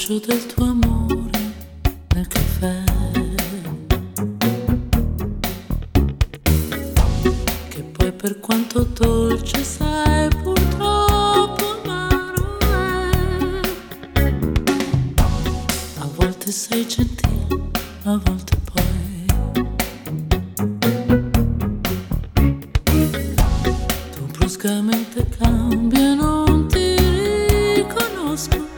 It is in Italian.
goccio del tuo amore nel caffè, che poi per quanto dolce sai purtroppo amaro è. A volte sei gentile, a volte poi tu bruscamente cambi e non ti riconosco.